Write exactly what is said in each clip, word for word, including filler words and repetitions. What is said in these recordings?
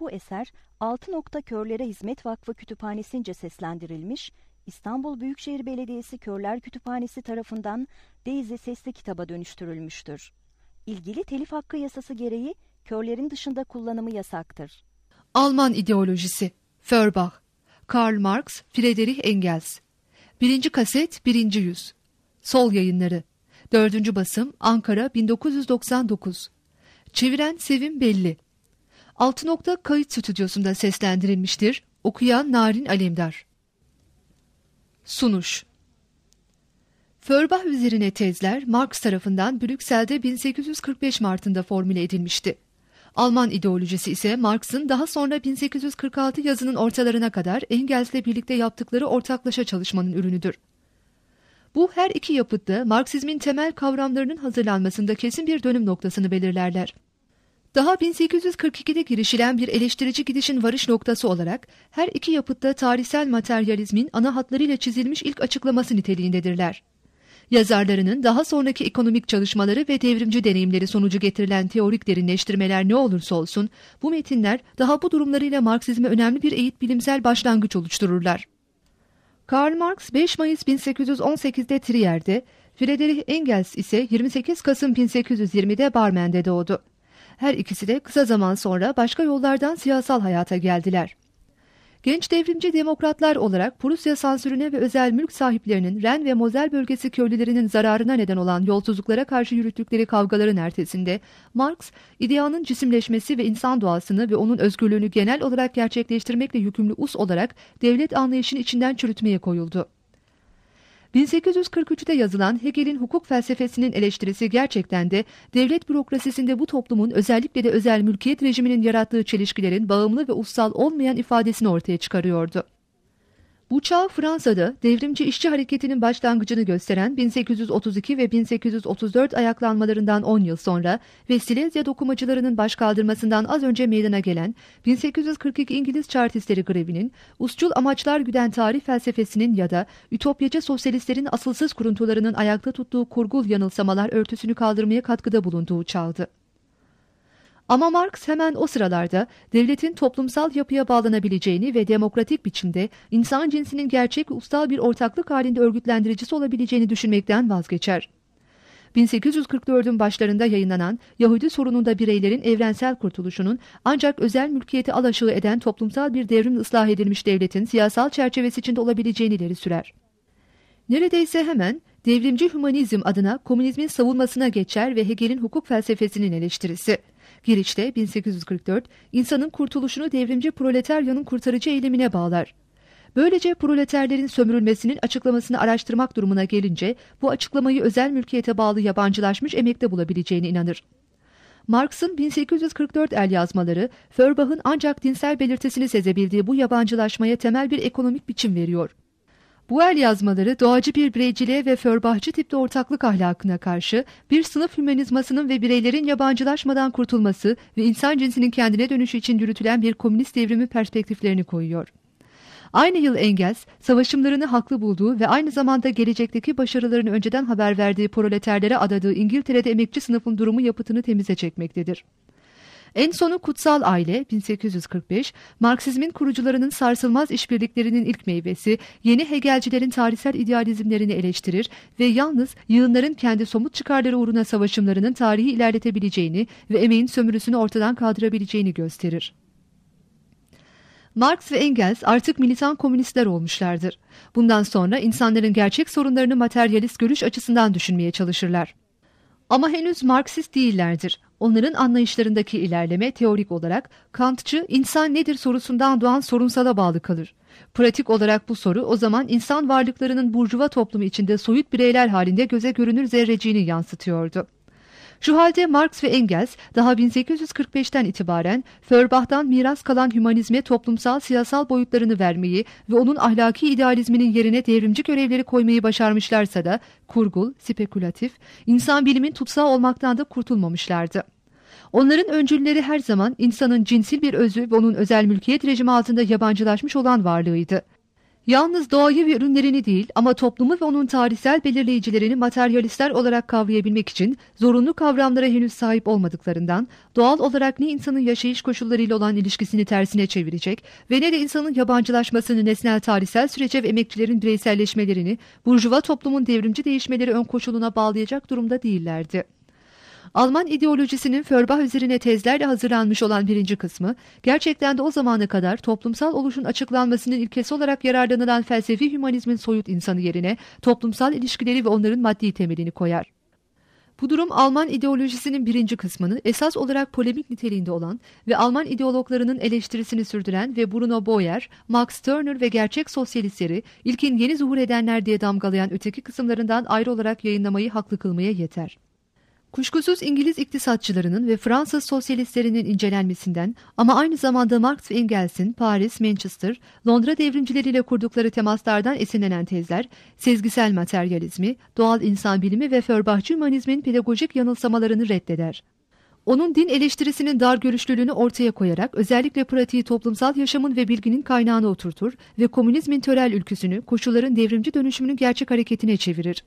Bu eser Altı Nokta Körlere Hizmet Vakfı Kütüphanesi'nce seslendirilmiş, İstanbul Büyükşehir Belediyesi Körler Kütüphanesi tarafından Deyze sesli kitaba dönüştürülmüştür. İlgili telif hakkı yasası gereği körlerin dışında kullanımı yasaktır. Alman ideolojisi Feuerbach, Karl Marx, Friedrich Engels. Birinci kaset, birinci yüz. Sol Yayınları. Dördüncü basım, Ankara, bin dokuz yüz doksan dokuz. Çeviren Sevim Belli. Altı Nokta Kayıt Stüdyosu'nda seslendirilmiştir. Okuyan Narin Alemdar. Sunuş. Feuerbach üzerine tezler Marx tarafından Brüksel'de bin sekiz yüz kırk beş Mart'ında formüle edilmişti. Alman ideolojisi ise Marx'ın daha sonra bin sekiz yüz kırk altı yazının ortalarına kadar Engels'le birlikte yaptıkları ortaklaşa çalışmanın ürünüdür. Bu her iki yapıtta Marksizmin temel kavramlarının hazırlanmasında kesin bir dönüm noktasını belirlerler. Daha bin sekiz yüz kırk ikide girişilen bir eleştirici gidişin varış noktası olarak her iki yapıtta tarihsel materyalizmin ana hatlarıyla çizilmiş ilk açıklaması niteliğindedirler. Yazarlarının daha sonraki ekonomik çalışmaları ve devrimci deneyimleri sonucu getirilen teorik derinleştirmeler ne olursa olsun, bu metinler daha bu durumlarıyla Marksizme önemli bir eğit bilimsel başlangıç oluştururlar. Karl Marx beş Mayıs bin sekiz yüz on sekizde Trier'de, Friedrich Engels ise yirmi sekiz Kasım bin sekiz yüz yirmide Barmen'de doğdu. Her ikisi de kısa zaman sonra başka yollardan siyasal hayata geldiler. Genç devrimci demokratlar olarak Prusya sansürüne ve özel mülk sahiplerinin Ren ve Mosel bölgesi köylülerinin zararına neden olan yolsuzluklara karşı yürüttükleri kavgaların ertesinde Marx, ideanın cisimleşmesi ve insan doğasını ve onun özgürlüğünü genel olarak gerçekleştirmekle yükümlü us olarak devlet anlayışını içinden çürütmeye koyuldu. bin sekiz yüz kırk üçte yazılan Hegel'in hukuk felsefesinin eleştirisi gerçekten de devlet bürokrasisinde bu toplumun özellikle de özel mülkiyet rejiminin yarattığı çelişkilerin bağımlı ve ussal olmayan ifadesini ortaya çıkarıyordu. Bu çağ Fransa'da devrimci işçi hareketinin başlangıcını gösteren bin sekiz yüz otuz iki ve bin sekiz yüz otuz dört ayaklanmalarından on yıl sonra ve Silezya dokumacılarının başkaldırmasından az önce meydana gelen bin sekiz yüz kırk iki İngiliz Chartistleri grevinin, usçul amaçlar güden tarih felsefesinin ya da ütopyacı sosyalistlerin asılsız kuruntularının ayakta tuttuğu kurgul yanılsamalar örtüsünü kaldırmaya katkıda bulunduğu çağdı. Ama Marx hemen o sıralarda devletin toplumsal yapıya bağlanabileceğini ve demokratik biçimde insan cinsinin gerçek ve ussal bir ortaklık halinde örgütlendiricisi olabileceğini düşünmekten vazgeçer. bin sekiz yüz kırk dördün başlarında yayınlanan Yahudi sorununda bireylerin evrensel kurtuluşunun ancak özel mülkiyeti alaşağı eden toplumsal bir devrimle ıslah edilmiş devletin siyasal çerçevesi içinde olabileceğini ileri sürer. Neredeyse hemen devrimci hümanizm adına komünizmin savunmasına geçer ve Hegel'in hukuk felsefesinin eleştirisi. Girişte bin sekiz yüz kırk dört, insanın kurtuluşunu devrimci proletaryanın kurtarıcı eylemine bağlar. Böylece proleterlerin sömürülmesinin açıklamasını araştırmak durumuna gelince, bu açıklamayı özel mülkiyete bağlı yabancılaşmış emekte bulabileceğine inanır. Marx'ın bin sekiz yüz kırk dört el yazmaları, Feuerbach'ın ancak dinsel belirtisini sezebildiği bu yabancılaşmaya temel bir ekonomik biçim veriyor. Bu el yazmaları doğacı bir bireyciliğe ve Feuerbachçı tipte ortaklık ahlakına karşı bir sınıf hümanizmasının ve bireylerin yabancılaşmadan kurtulması ve insan cinsinin kendine dönüşü için yürütülen bir komünist devrimi perspektiflerini koyuyor. Aynı yıl Engels, savaşımlarını haklı bulduğu ve aynı zamanda gelecekteki başarılarını önceden haber verdiği proleterlere adadığı İngiltere'de emekçi sınıfın durumu yapıtını temize çekmektedir. En sonu Kutsal Aile bin sekiz yüz kırk beş, Marksizmin kurucularının sarsılmaz işbirliklerinin ilk meyvesi, yeni Hegelcilerin tarihsel idealizmlerini eleştirir ve yalnız yığınların kendi somut çıkarları uğruna savaşımlarının tarihi ilerletebileceğini ve emeğin sömürüsünü ortadan kaldırabileceğini gösterir. Marx ve Engels artık militan komünistler olmuşlardır. Bundan sonra insanların gerçek sorunlarını materyalist görüş açısından düşünmeye çalışırlar. Ama henüz Marksist değillerdir. Onların anlayışlarındaki ilerleme teorik olarak Kantçı insan nedir sorusundan doğan sorunsala bağlı kalır. Pratik olarak bu soru o zaman insan varlıklarının burjuva toplumu içinde soyut bireyler halinde göze görünür zerreciğini yansıtıyordu. Şu halde Marx ve Engels daha bin sekiz yüz kırk beşten itibaren Feuerbach'tan miras kalan hümanizme toplumsal siyasal boyutlarını vermeyi ve onun ahlaki idealizminin yerine devrimci görevleri koymayı başarmışlarsa da kurgul, spekülatif, insan bilimin tutsağı olmaktan da kurtulmamışlardı. Onların öncülleri her zaman insanın cinsil bir özü ve onun özel mülkiyet rejimi altında yabancılaşmış olan varlığıydı. Yalnız doğayı ve ürünlerini değil ama toplumu ve onun tarihsel belirleyicilerini materyalistler olarak kavrayabilmek için zorunlu kavramlara henüz sahip olmadıklarından doğal olarak ne insanın yaşayış koşullarıyla olan ilişkisini tersine çevirecek ve ne de insanın yabancılaşmasını nesnel tarihsel sürece ve emekçilerin bireyselleşmelerini burjuva toplumun devrimci değişmeleri ön koşuluna bağlayacak durumda değillerdi. Alman ideolojisinin Feuerbach üzerine tezlerle hazırlanmış olan birinci kısmı, gerçekten de o zamana kadar toplumsal oluşun açıklanmasının ilkesi olarak yararlanılan felsefi hümanizmin soyut insanı yerine toplumsal ilişkileri ve onların maddi temelini koyar. Bu durum Alman ideolojisinin birinci kısmını esas olarak polemik niteliğinde olan ve Alman ideologlarının eleştirisini sürdüren ve Bruno Boyer, Max Turner ve gerçek sosyalistleri ilkin yeni zuhur edenler diye damgalayan öteki kısımlarından ayrı olarak yayınlamayı haklı kılmaya yeter. Kuşkusuz İngiliz iktisatçılarının ve Fransız sosyalistlerinin incelenmesinden ama aynı zamanda Marx ve Engels'in Paris, Manchester, Londra devrimcileriyle kurdukları temaslardan esinlenen tezler, sezgisel materyalizmi, doğal insan bilimi ve Feuerbachçı hümanizmin pedagojik yanılsamalarını reddeder. Onun din eleştirisinin dar görüşlülüğünü ortaya koyarak özellikle pratiği toplumsal yaşamın ve bilginin kaynağına oturtur ve komünizmin törel ülküsünü koşulların devrimci dönüşümünün gerçek hareketine çevirir.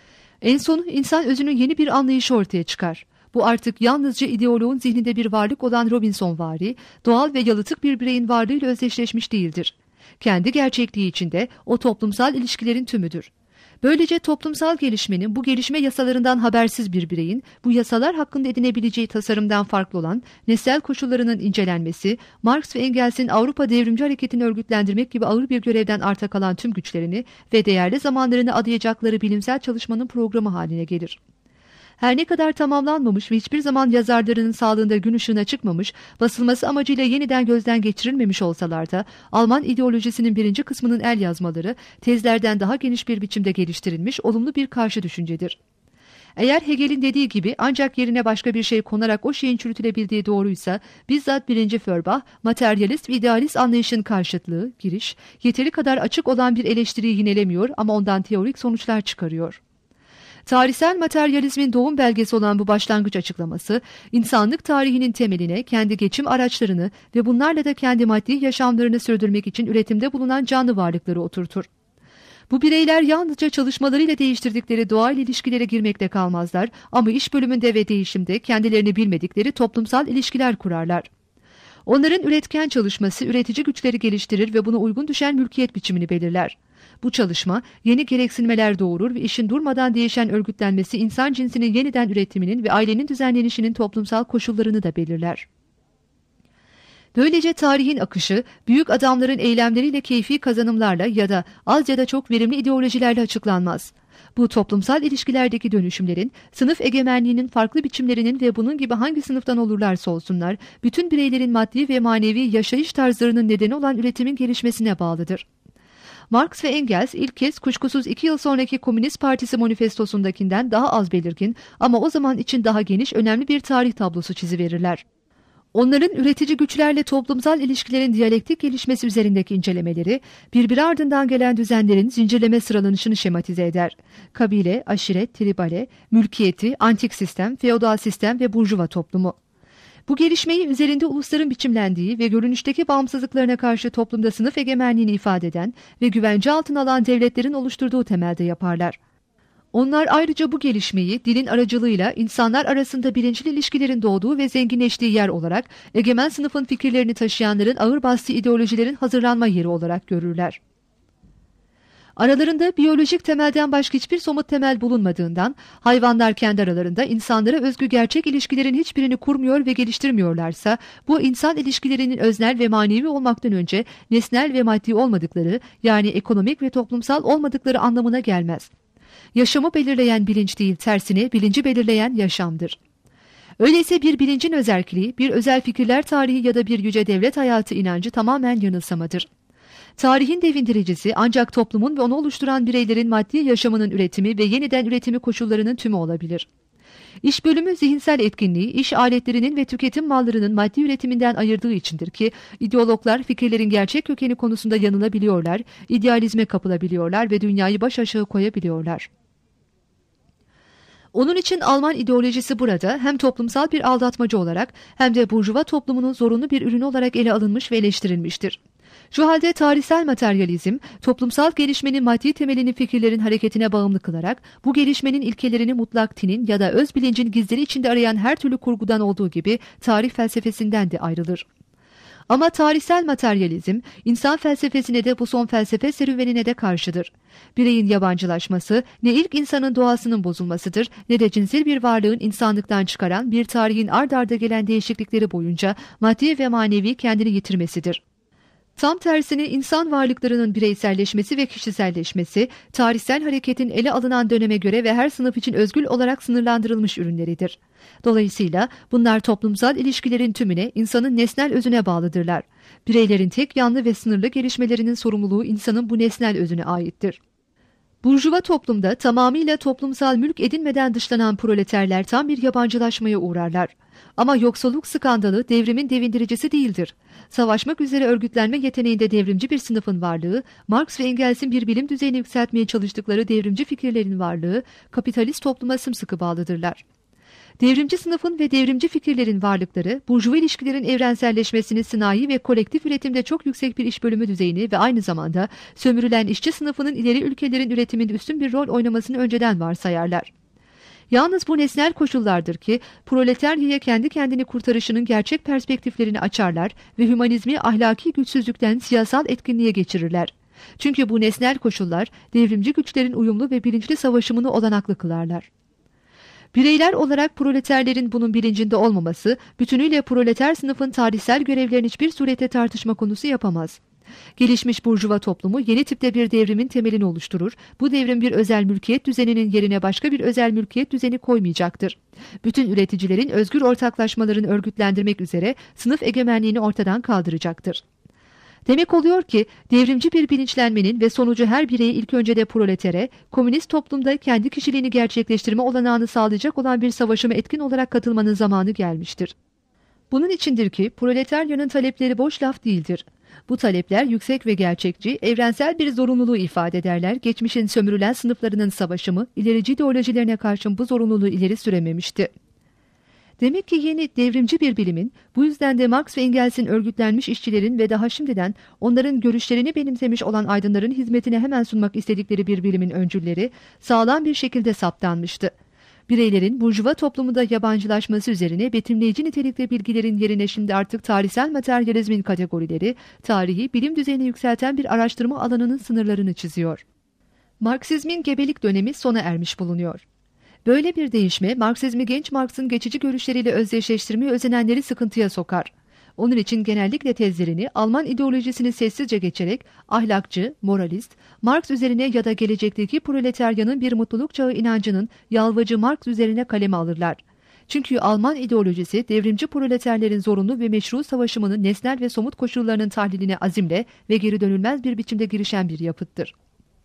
En sonu insan özünün yeni bir anlayışı ortaya çıkar. Bu artık yalnızca ideoloğun zihninde bir varlık olan Robinsonvari, doğal ve yalıtık bir bireyin varlığıyla özdeşleşmiş değildir. Kendi gerçekliği içinde o toplumsal ilişkilerin tümüdür. Böylece toplumsal gelişmenin bu gelişme yasalarından habersiz bir bireyin bu yasalar hakkında edinebileceği tasarımdan farklı olan nesnel koşullarının incelenmesi, Marx ve Engels'in Avrupa devrimci hareketini örgütlendirmek gibi ağır bir görevden arta kalan tüm güçlerini ve değerli zamanlarını adayacakları bilimsel çalışmanın programı haline gelir. Her ne kadar tamamlanmamış ve hiçbir zaman yazarlarının sağlığında gün ışığına çıkmamış, basılması amacıyla yeniden gözden geçirilmemiş olsalar da, Alman ideolojisinin birinci kısmının el yazmaları, tezlerden daha geniş bir biçimde geliştirilmiş olumlu bir karşı düşüncedir. Eğer Hegel'in dediği gibi ancak yerine başka bir şey konarak o şeyin çürütülebildiği doğruysa, bizzat birinci Feuerbach, materyalist ve idealist anlayışın karşıtlığı, giriş, yeteri kadar açık olan bir eleştiriyi yinelemiyor ama ondan teorik sonuçlar çıkarıyor. Tarihsel materyalizmin doğum belgesi olan bu başlangıç açıklaması, insanlık tarihinin temeline kendi geçim araçlarını ve bunlarla da kendi maddi yaşamlarını sürdürmek için üretimde bulunan canlı varlıkları oturtur. Bu bireyler yalnızca çalışmalarıyla değiştirdikleri doğal ilişkilere girmekle kalmazlar ama iş bölümünde ve değişimde kendilerini bilmedikleri toplumsal ilişkiler kurarlar. Onların üretken çalışması üretici güçleri geliştirir ve buna uygun düşen mülkiyet biçimini belirler. Bu çalışma yeni gereksinmeler doğurur ve işin durmadan değişen örgütlenmesi insan cinsinin yeniden üretiminin ve ailenin düzenlenişinin toplumsal koşullarını da belirler. Böylece tarihin akışı büyük adamların eylemleriyle keyfi kazanımlarla ya da az ya da çok verimli ideolojilerle açıklanmaz. Bu toplumsal ilişkilerdeki dönüşümlerin, sınıf egemenliğinin farklı biçimlerinin ve bunun gibi hangi sınıftan olurlarsa olsunlar, bütün bireylerin maddi ve manevi yaşayış tarzlarının nedeni olan üretimin gelişmesine bağlıdır. Marx ve Engels ilk kez kuşkusuz iki yıl sonraki Komünist Partisi manifestosundakinden daha az belirgin ama o zaman için daha geniş önemli bir tarih tablosu çiziverirler. Onların üretici güçlerle toplumsal ilişkilerin diyalektik gelişmesi üzerindeki incelemeleri, birbiri ardından gelen düzenlerin zincirleme sıralanışını şematize eder. Kabile, aşiret, tribale, mülkiyeti, antik sistem, feodal sistem ve burjuva toplumu. Bu gelişmeyi üzerinde ulusların biçimlendiği ve görünüşteki bağımsızlıklarına karşı toplumda sınıf egemenliğini ifade eden ve güvence altına alan devletlerin oluşturduğu temelde yaparlar. Onlar ayrıca bu gelişmeyi dilin aracılığıyla insanlar arasında bilinçli ilişkilerin doğduğu ve zenginleştiği yer olarak egemen sınıfın fikirlerini taşıyanların ağır bastığı ideolojilerin hazırlanma yeri olarak görürler. Aralarında biyolojik temelden başka hiçbir somut temel bulunmadığından hayvanlar kendi aralarında insanlara özgü gerçek ilişkilerin hiçbirini kurmuyor ve geliştirmiyorlarsa bu insan ilişkilerinin öznel ve manevi olmaktan önce nesnel ve maddi olmadıkları yani ekonomik ve toplumsal olmadıkları anlamına gelmez. Yaşamı belirleyen bilinç değil tersine bilinci belirleyen yaşamdır. Öyleyse bir bilincin özerkliği, bir özel fikirler tarihi ya da bir yüce devlet hayatı inancı tamamen yanılsamadır. Tarihin devindiricisi ancak toplumun ve onu oluşturan bireylerin maddi yaşamının üretimi ve yeniden üretimi koşullarının tümü olabilir. İş bölümü zihinsel etkinliği, iş aletlerinin ve tüketim mallarının maddi üretiminden ayırdığı içindir ki, ideologlar fikirlerin gerçek kökeni konusunda yanılabiliyorlar, idealizme kapılabiliyorlar ve dünyayı baş aşağı koyabiliyorlar. Onun için Alman ideolojisi burada hem toplumsal bir aldatmacı olarak hem de burjuva toplumunun zorunlu bir ürünü olarak ele alınmış ve eleştirilmiştir. Şu halde tarihsel materyalizm, toplumsal gelişmenin maddi temelini fikirlerin hareketine bağımlı kılarak, bu gelişmenin ilkelerini mutlak tinin ya da öz bilincin gizleri içinde arayan her türlü kurgudan olduğu gibi tarih felsefesinden de ayrılır. Ama tarihsel materyalizm, insan felsefesine de bu son felsefe serüvenine de karşıdır. Bireyin yabancılaşması, ne ilk insanın doğasının bozulmasıdır, ne de cinsel bir varlığın insanlıktan çıkaran bir tarihin ard arda gelen değişiklikleri boyunca maddi ve manevi kendini yitirmesidir. Tam tersine insan varlıklarının bireyselleşmesi ve kişiselleşmesi, tarihsel hareketin ele alınan döneme göre ve her sınıf için özgül olarak sınırlandırılmış ürünleridir. Dolayısıyla bunlar toplumsal ilişkilerin tümüne, insanın nesnel özüne bağlıdırlar. Bireylerin tek yanlı ve sınırlı gelişmelerinin sorumluluğu insanın bu nesnel özüne aittir. Burjuva toplumda tamamıyla toplumsal mülk edinmeden dışlanan proleterler tam bir yabancılaşmaya uğrarlar. Ama yoksulluk skandalı devrimin devindiricisi değildir. Savaşmak üzere örgütlenme yeteneğinde devrimci bir sınıfın varlığı, Marx ve Engels'in bir bilim düzeyini yükseltmeye çalıştıkları devrimci fikirlerin varlığı, kapitalist topluma sımsıkı bağlıdırlar. Devrimci sınıfın ve devrimci fikirlerin varlıkları, burjuva ilişkilerin evrenselleşmesini sanayi ve kolektif üretimde çok yüksek bir iş bölümü düzeyini ve aynı zamanda sömürülen işçi sınıfının ileri ülkelerin üretiminde üstün bir rol oynamasını önceden varsayarlar. Yalnız bu nesnel koşullardır ki proletaryaya kendi kendini kurtarışının gerçek perspektiflerini açarlar ve hümanizmi ahlaki güçsüzlükten siyasal etkinliğe geçirirler. Çünkü bu nesnel koşullar devrimci güçlerin uyumlu ve bilinçli savaşımını olanaklı kılarlar. Bireyler olarak proleterlerin bunun bilincinde olmaması, bütünüyle proleter sınıfın tarihsel görevlerini hiçbir surette tartışma konusu yapamaz. Gelişmiş burjuva toplumu yeni tipte bir devrimin temelini oluşturur. Bu devrim bir özel mülkiyet düzeninin yerine başka bir özel mülkiyet düzeni koymayacaktır. Bütün üreticilerin özgür ortaklaşmalarını örgütlendirmek üzere sınıf egemenliğini ortadan kaldıracaktır. Demek oluyor ki devrimci bir bilinçlenmenin ve sonucu her bireyi ilk önce de proletere, komünist toplumda kendi kişiliğini gerçekleştirme olanağını sağlayacak olan bir savaşıma etkin olarak katılmanın zamanı gelmiştir. Bunun içindir ki proletaryanın talepleri boş laf değildir. Bu talepler yüksek ve gerçekçi, evrensel bir zorunluluğu ifade ederler. Geçmişin sömürülen sınıflarının savaşımı, ilerici ideolojilerine karşın bu zorunluluğu ileri sürememişti. Demek ki yeni devrimci bir bilimin, bu yüzden de Marx ve Engels'in örgütlenmiş işçilerin ve daha şimdiden onların görüşlerini benimsemiş olan aydınların hizmetine hemen sunmak istedikleri bir bilimin öncülleri sağlam bir şekilde saptanmıştı. Bireylerin burjuva toplumunda yabancılaşması üzerine betimleyici nitelikte bilgilerin yerine şimdi artık tarihsel materyalizmin kategorileri, tarihi bilim düzeyine yükselten bir araştırma alanının sınırlarını çiziyor. Marksizmin gebelik dönemi sona ermiş bulunuyor. Böyle bir değişme, Marksizmi genç Marx'ın geçici görüşleriyle özdeşleştirmeye özenenleri sıkıntıya sokar. Onun için genellikle tezlerini Alman ideolojisini sessizce geçerek ahlakçı, moralist, Marx üzerine ya da gelecekteki proletaryanın bir mutluluk çağı inancının yalvacı Marx üzerine kaleme alırlar. Çünkü Alman ideolojisi devrimci proleterlerin zorunlu ve meşru savaşımının nesnel ve somut koşullarının tahliline azimle ve geri dönülmez bir biçimde girişen bir yapıttır.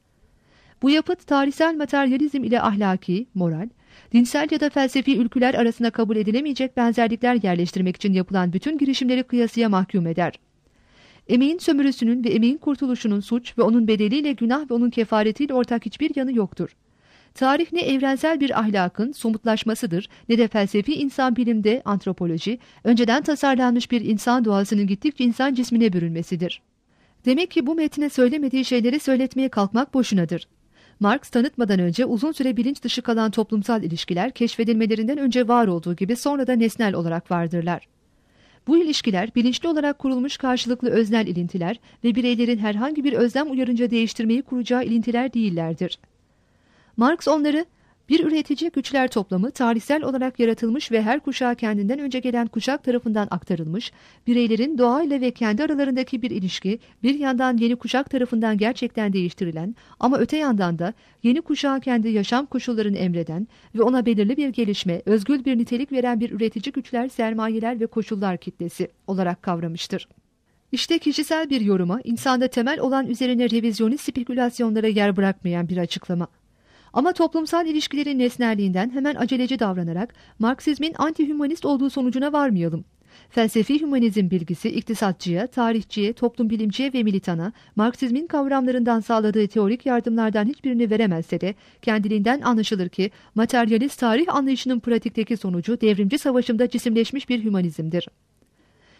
Bu yapıt tarihsel materyalizm ile ahlaki, moral, dinsel ya da felsefi ülküler arasında kabul edilemeyecek benzerlikler yerleştirmek için yapılan bütün girişimleri kıyasıya mahkum eder. Emeğin sömürüsünün ve emeğin kurtuluşunun suç ve onun bedeliyle günah ve onun kefaretiyle ortak hiçbir yanı yoktur. Tarih ne evrensel bir ahlakın somutlaşmasıdır ne de felsefi insan bilimde antropoloji, önceden tasarlanmış bir insan doğasının gittikçe insan cismine bürünmesidir. Demek ki bu metne söylemediği şeyleri söyletmeye kalkmak boşunadır. Marx tanıtmadan önce uzun süre bilinç dışı kalan toplumsal ilişkiler keşfedilmelerinden önce var olduğu gibi sonra da nesnel olarak vardırlar. Bu ilişkiler bilinçli olarak kurulmuş karşılıklı öznel ilintiler ve bireylerin herhangi bir özlem uyarınca değiştirmeyi kuracağı ilintiler değillerdir. Marx onları bir üretici güçler toplamı tarihsel olarak yaratılmış ve her kuşağa kendinden önce gelen kuşak tarafından aktarılmış, bireylerin doğayla ve kendi aralarındaki bir ilişki bir yandan yeni kuşak tarafından gerçekten değiştirilen ama öte yandan da yeni kuşağa kendi yaşam koşullarını emreden ve ona belirli bir gelişme, özgül bir nitelik veren bir üretici güçler, sermayeler ve koşullar kitlesi olarak kavramıştır. İşte kişisel bir yoruma, insanda temel olan üzerine revizyonist spekülasyonlara yer bırakmayan bir açıklama. Ama toplumsal ilişkilerin nesnelliğinden hemen aceleci davranarak Marksizmin anti-hümanist olduğu sonucuna varmayalım. Felsefi hümanizm bilgisi iktisatçıya, tarihçiye, toplum bilimciye ve militana Marksizmin kavramlarından sağladığı teorik yardımlardan hiçbirini veremezse de kendiliğinden anlaşılır ki materyalist tarih anlayışının pratikteki sonucu devrimci savaşımda cisimleşmiş bir hümanizmdir.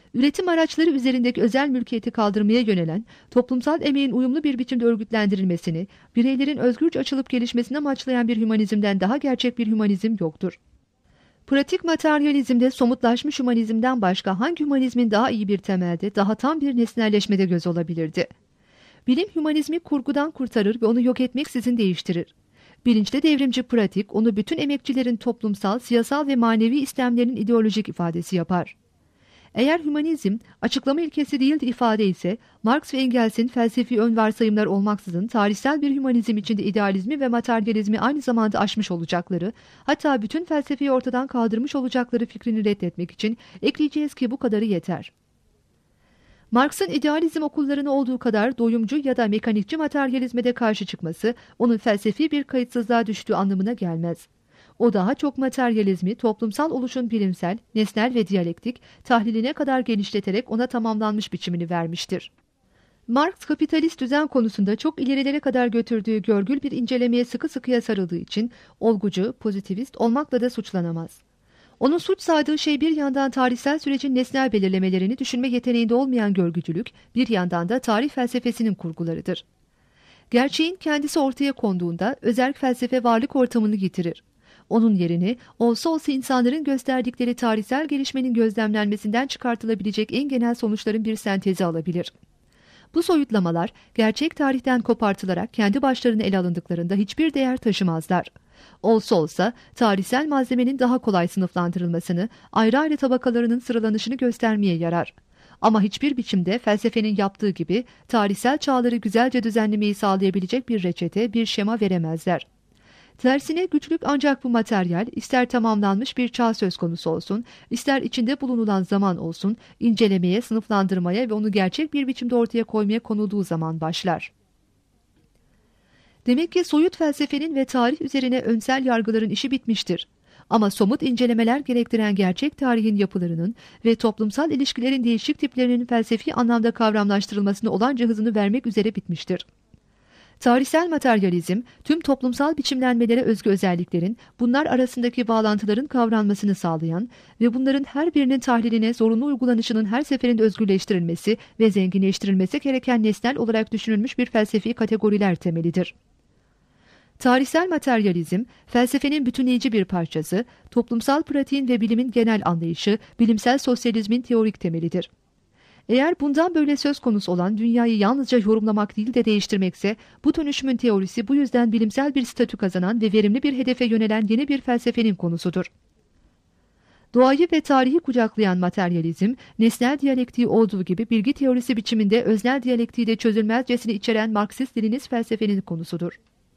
Üretim araçları üzerindeki özel mülkiyeti kaldırmaya yönelen, toplumsal emeğin uyumlu bir biçimde örgütlendirilmesini, bireylerin özgürce açılıp gelişmesini amaçlayan bir hümanizmden daha gerçek bir hümanizm yoktur. Pratik materyalizmde somutlaşmış hümanizmden başka hangi hümanizmin daha iyi bir temelde, daha tam bir nesnelleşmede göz olabilirdi? Bilim hümanizmi kurgudan kurtarır ve onu yok etmeksizin değiştirir. Bilinçli devrimci pratik, onu bütün emekçilerin toplumsal, siyasal ve manevi istemlerinin ideolojik ifadesi yapar. Eğer hümanizm, açıklama ilkesi değil de ifade ise, Marx ve Engels'in felsefi ön varsayımlar olmaksızın tarihsel bir hümanizm içinde idealizmi ve materyalizmi aynı zamanda aşmış olacakları, hatta bütün felsefeyi ortadan kaldırmış olacakları fikrini reddetmek için ekleyeceğiz ki bu kadarı yeter. Marx'ın idealizm okullarına olduğu kadar doyumcu ya da mekanikçi materyalizme de karşı çıkması, onun felsefi bir kayıtsızlığa düştüğü anlamına gelmez. O daha çok materyalizmi toplumsal oluşun bilimsel, nesnel ve diyalektik tahliline kadar genişleterek ona tamamlanmış biçimini vermiştir. Marx, kapitalist düzen konusunda çok ilerilere kadar götürdüğü görgül bir incelemeye sıkı sıkıya sarıldığı için olgucu, pozitivist olmakla da suçlanamaz. Onun suç saydığı şey bir yandan tarihsel sürecin nesnel belirlemelerini düşünme yeteneğinde olmayan görgücülük, bir yandan da tarih felsefesinin kurgularıdır. Gerçeğin kendisi ortaya konduğunda özerk felsefe varlık ortamını yitirir. Onun yerini olsa olsa insanların gösterdikleri tarihsel gelişmenin gözlemlenmesinden çıkartılabilecek en genel sonuçların bir sentezi alabilir. Bu soyutlamalar gerçek tarihten kopartılarak kendi başlarına ele alındıklarında hiçbir değer taşımazlar. Olsa olsa tarihsel malzemenin daha kolay sınıflandırılmasını, ayrı ayrı tabakalarının sıralanışını göstermeye yarar. Ama hiçbir biçimde felsefenin yaptığı gibi tarihsel çağları güzelce düzenlemeyi sağlayabilecek bir reçete, bir şema veremezler. Tersine güçlük ancak bu materyal, ister tamamlanmış bir çağ söz konusu olsun, ister içinde bulunulan zaman olsun, incelemeye, sınıflandırmaya ve onu gerçek bir biçimde ortaya koymaya konulduğu zaman başlar. Demek ki soyut felsefenin ve tarih üzerine önsel yargıların işi bitmiştir. Ama somut incelemeler gerektiren gerçek tarihin yapılarının ve toplumsal ilişkilerin değişik tiplerinin felsefi anlamda kavramlaştırılmasına olanca hızını vermek üzere bitmiştir. Tarihsel materyalizm, tüm toplumsal biçimlenmelere özgü özelliklerin, bunlar arasındaki bağlantıların kavranmasını sağlayan ve bunların her birinin tahliline zorunlu uygulanışının her seferinde özgürleştirilmesi ve zenginleştirilmesi gereken nesnel olarak düşünülmüş bir felsefi kategoriler temelidir. Tarihsel materyalizm, felsefenin bütünleyici bir parçası, toplumsal pratiğin ve bilimin genel anlayışı, bilimsel sosyalizmin teorik temelidir. Eğer bundan böyle söz konusu olan dünyayı yalnızca yorumlamak değil de değiştirmekse, bu dönüşümün teorisi bu yüzden bilimsel bir statü kazanan ve verimli bir hedefe yönelen yeni bir felsefenin konusudur. Doğayı ve tarihi kucaklayan materyalizm, nesnel diyalektiği olduğu gibi bilgi teorisi biçiminde öznel diyalektiği de çözülmezcesini içeren Marksist-Leninist felsefenin konusudur.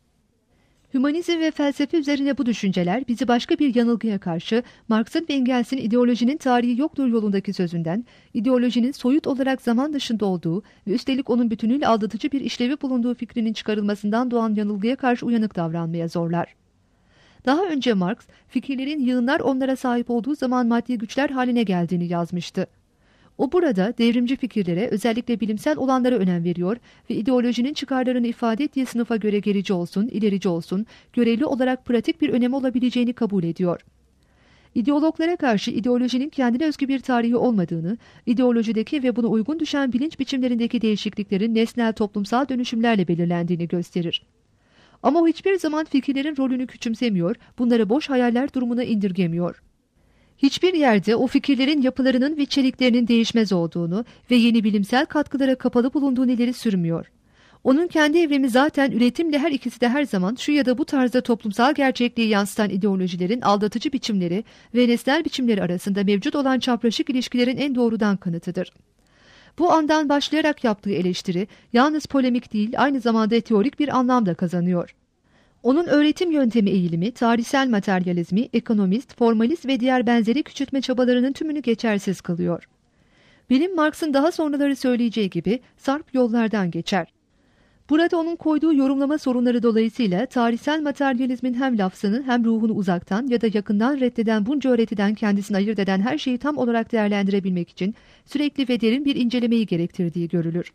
Hümanizm ve felsefe üzerine bu düşünceler bizi başka bir yanılgıya karşı Marx'ın ve Engels'in ideolojinin tarihi yoktur yolundaki sözünden, ideolojinin soyut olarak zaman dışında olduğu ve üstelik onun bütünüyle aldatıcı bir işlevi bulunduğu fikrinin çıkarılmasından doğan yanılgıya karşı uyanık davranmaya zorlar. Daha önce Marx, fikirlerin yığınlar onlara sahip olduğu zaman maddi güçler haline geldiğini yazmıştı. O burada devrimci fikirlere, özellikle bilimsel olanlara önem veriyor ve ideolojinin çıkarlarını ifade ettiği sınıfa göre gerici olsun, ilerici olsun, göreli olarak pratik bir önemi olabileceğini kabul ediyor. İdeologlara karşı ideolojinin kendine özgü bir tarihi olmadığını, ideolojideki ve buna uygun düşen bilinç biçimlerindeki değişikliklerin nesnel toplumsal dönüşümlerle belirlendiğini gösterir. Ama o hiçbir zaman fikirlerin rolünü küçümsemiyor, bunları boş hayaller durumuna indirgemiyor. Hiçbir yerde o fikirlerin yapılarının ve içeriklerinin değişmez olduğunu ve yeni bilimsel katkılara kapalı bulunduğunu ileri sürmüyor. Onun kendi evrimi zaten üretimle her ikisi de her zaman şu ya da bu tarzda toplumsal gerçekliği yansıtan ideolojilerin aldatıcı biçimleri ve nesnel biçimleri arasında mevcut olan çapraşık ilişkilerin en doğrudan kanıtıdır. Bu andan başlayarak yaptığı eleştiri yalnız polemik değil, aynı zamanda teorik bir anlam da kazanıyor. Onun öğretim yöntemi eğilimi, tarihsel materyalizmi, ekonomist, formalist ve diğer benzeri küçültme çabalarının tümünü geçersiz kılıyor. Bilim, Marx'ın daha sonraları söyleyeceği gibi sarp yollardan geçer. Burada onun koyduğu yorumlama sorunları dolayısıyla tarihsel materyalizmin hem lafzını hem ruhunu uzaktan ya da yakından reddeden bunca öğretiden kendisini ayırt eden her şeyi tam olarak değerlendirebilmek için sürekli ve derin bir incelemeyi gerektirdiği görülür.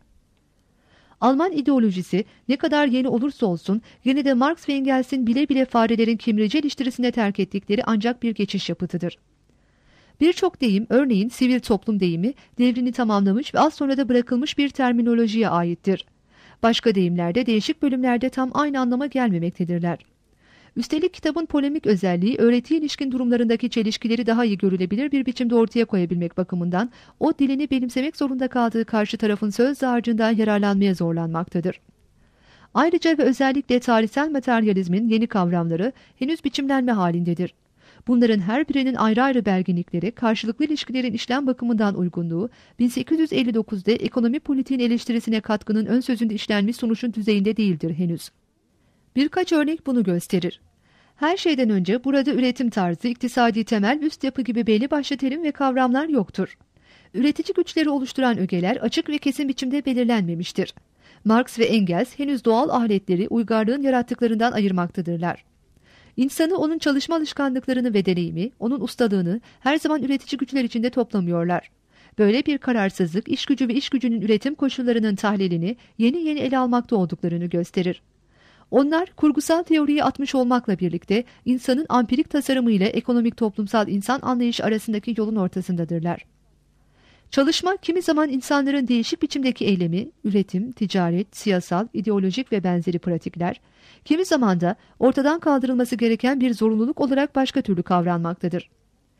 Alman ideolojisi ne kadar yeni olursa olsun yine de Marx ve Engels'in bile bile farelerin kemireci eleştirisine terk ettikleri ancak bir geçiş yapıtıdır. Birçok deyim, örneğin sivil toplum deyimi, devrini tamamlamış ve az sonra da bırakılmış bir terminolojiye aittir. Başka deyimlerde değişik bölümlerde tam aynı anlama gelmemektedirler. Üstelik kitabın polemik özelliği öğretiye ilişkin durumlarındaki çelişkileri daha iyi görülebilir bir biçimde ortaya koyabilmek bakımından o dilini benimsemek zorunda kaldığı karşı tarafın söz dağarcığından yararlanmaya zorlanmaktadır. Ayrıca ve özellikle tarihsel materyalizmin yeni kavramları henüz biçimlenme halindedir. Bunların her birinin ayrı ayrı belginlikleri, karşılıklı ilişkilerin işlem bakımından uygunluğu, bin sekiz yüz elli dokuzda ekonomi politiğin eleştirisine katkının ön sözünde işlenmiş sonuçun düzeyinde değildir henüz. Birkaç örnek bunu gösterir. Her şeyden önce burada üretim tarzı, iktisadi temel, üst yapı gibi belli başlı terim ve kavramlar yoktur. Üretici güçleri oluşturan ögeler açık ve kesin biçimde belirlenmemiştir. Marx ve Engels henüz doğal aletleri uygarlığın yarattıklarından ayırmaktadırlar. İnsanı, onun çalışma alışkanlıklarını ve deneyimi, onun ustalığını her zaman üretici güçler içinde toplamıyorlar. Böyle bir kararsızlık, iş gücü ve iş gücünün üretim koşullarının tahlilini yeni yeni ele almakta olduklarını gösterir. Onlar kurgusal teoriyi atmış olmakla birlikte insanın ampirik tasarımı ile ekonomik toplumsal insan anlayışı arasındaki yolun ortasındadırlar. Çalışma kimi zaman insanların değişik biçimdeki eylemi, üretim, ticaret, siyasal, ideolojik ve benzeri pratikler, kimi zaman da ortadan kaldırılması gereken bir zorunluluk olarak başka türlü kavranmaktadır.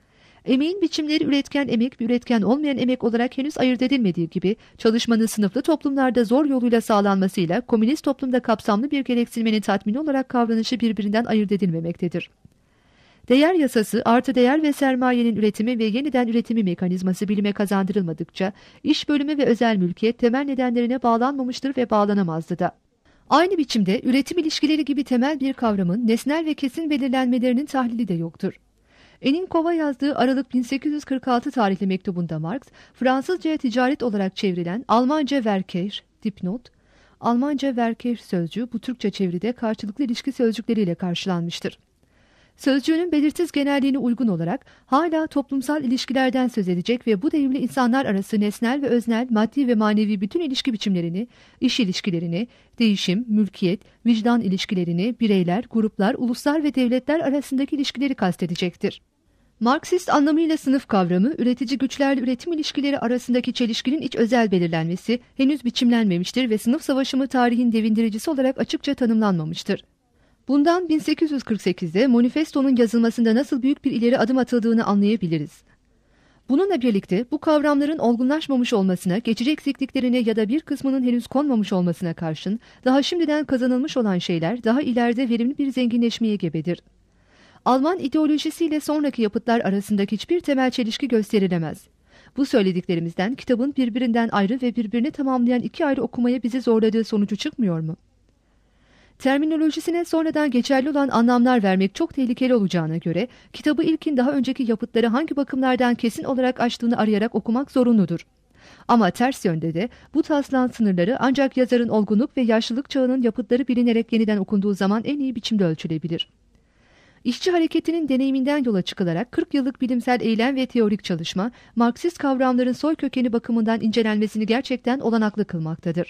Emeğin biçimleri üretken emek ve üretken olmayan emek olarak henüz ayırt edilmediği gibi, çalışmanın sınıflı toplumlarda zor yoluyla sağlanmasıyla komünist toplumda kapsamlı bir gereksinmenin tatmini olarak kavranışı birbirinden ayırt edilmemektedir. Değer yasası, artı değer ve sermayenin üretimi ve yeniden üretimi mekanizması bilime kazandırılmadıkça, iş bölümü ve özel mülkiyet temel nedenlerine bağlanmamıştır ve bağlanamazdı da. Aynı biçimde üretim ilişkileri gibi temel bir kavramın nesnel ve kesin belirlenmelerinin tahlili de yoktur. Enin-Kova yazdığı Aralık bin sekiz yüz kırk altı tarihli mektubunda Marx, Fransızca'ya ticaret olarak çevrilen Almanca Verkehr, dipnot, Almanca Verkehr sözcüğü bu Türkçe çeviride karşılıklı ilişki sözcükleriyle karşılanmıştır. Sözcüğünün belirsiz genelliğine uygun olarak hala toplumsal ilişkilerden söz edecek ve bu devrimli insanlar arası nesnel ve öznel, maddi ve manevi bütün ilişki biçimlerini, iş ilişkilerini, değişim, mülkiyet, vicdan ilişkilerini, bireyler, gruplar, uluslar ve devletler arasındaki ilişkileri kastedecektir. Marksist anlamıyla sınıf kavramı, üretici güçlerle üretim ilişkileri arasındaki çelişkinin iç özel belirlenmesi henüz biçimlenmemiştir ve sınıf savaşımı tarihin devindiricisi olarak açıkça tanımlanmamıştır. Bundan bin sekiz yüz kırk sekizde Manifesto'nun yazılmasında nasıl büyük bir ileri adım atıldığını anlayabiliriz. Bununla birlikte bu kavramların olgunlaşmamış olmasına, geçici eksikliklerine ya da bir kısmının henüz konmamış olmasına karşın, daha şimdiden kazanılmış olan şeyler daha ileride verimli bir zenginleşmeye gebedir. Alman ideolojisiyle sonraki yapıtlar arasındaki hiçbir temel çelişki gösterilemez. Bu söylediklerimizden kitabın birbirinden ayrı ve birbirini tamamlayan iki ayrı okumaya bizi zorladığı sonucu çıkmıyor mu? Terminolojisine sonradan geçerli olan anlamlar vermek çok tehlikeli olacağına göre, kitabı ilkin daha önceki yapıtları hangi bakımlardan kesin olarak açtığını arayarak okumak zorunludur. Ama ters yönde de bu taslağın sınırları ancak yazarın olgunluk ve yaşlılık çağının yapıtları bilinerek yeniden okunduğu zaman en iyi biçimde ölçülebilir. İşçi hareketinin deneyiminden yola çıkılarak kırk yıllık bilimsel eylem ve teorik çalışma, Marksist kavramların soy kökeni bakımından incelenmesini gerçekten olanaklı kılmaktadır.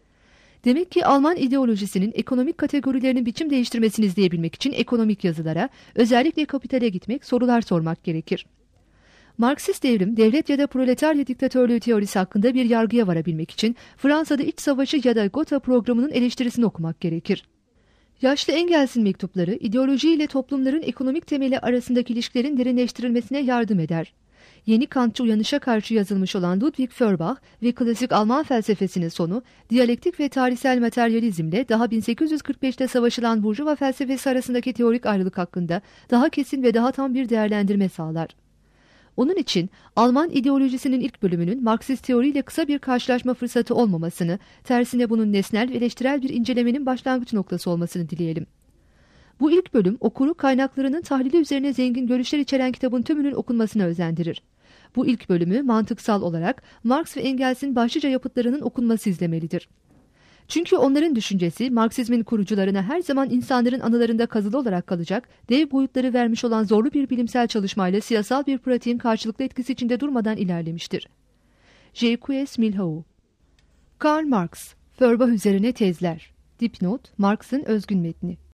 Demek ki Alman ideolojisinin ekonomik kategorilerinin biçim değiştirmesini izleyebilmek için ekonomik yazılara, özellikle kapitale gitmek, sorular sormak gerekir. Marksist devrim, devlet ya da proletarya diktatörlüğü teorisi hakkında bir yargıya varabilmek için Fransa'da iç savaşı ya da Gotha programının eleştirisini okumak gerekir. Yaşlı Engels'in mektupları, ideoloji ile toplumların ekonomik temeli arasındaki ilişkilerin derinleştirilmesine yardım eder. Yeni Kantçı uyanışa karşı yazılmış olan Ludwig Feuerbach ve klasik Alman felsefesinin sonu, diyalektik ve tarihsel materyalizmle daha bin sekiz yüz kırk beşte savaşılan Burjuva felsefesi arasındaki teorik ayrılık hakkında daha kesin ve daha tam bir değerlendirme sağlar. Onun için Alman ideolojisinin ilk bölümünün Marksist teoriyle kısa bir karşılaşma fırsatı olmamasını, tersine bunun nesnel ve eleştirel bir incelemenin başlangıç noktası olmasını dileyelim. Bu ilk bölüm okuru kaynaklarının tahlili üzerine zengin görüşler içeren kitabın tümünün okunmasına özendirir. Bu ilk bölümü mantıksal olarak Marx ve Engels'in başlıca yapıtlarının okunması izlemelidir. Çünkü onların düşüncesi Marksizmin kurucularına her zaman insanların anılarında kazılı olarak kalacak, dev boyutları vermiş olan zorlu bir bilimsel çalışmayla siyasal bir pratiğin karşılıklı etkisi içinde durmadan ilerlemiştir. J Q S Milhaud. Karl Marx, Feuerbach üzerine tezler. Dipnot, Marx'ın özgün metni.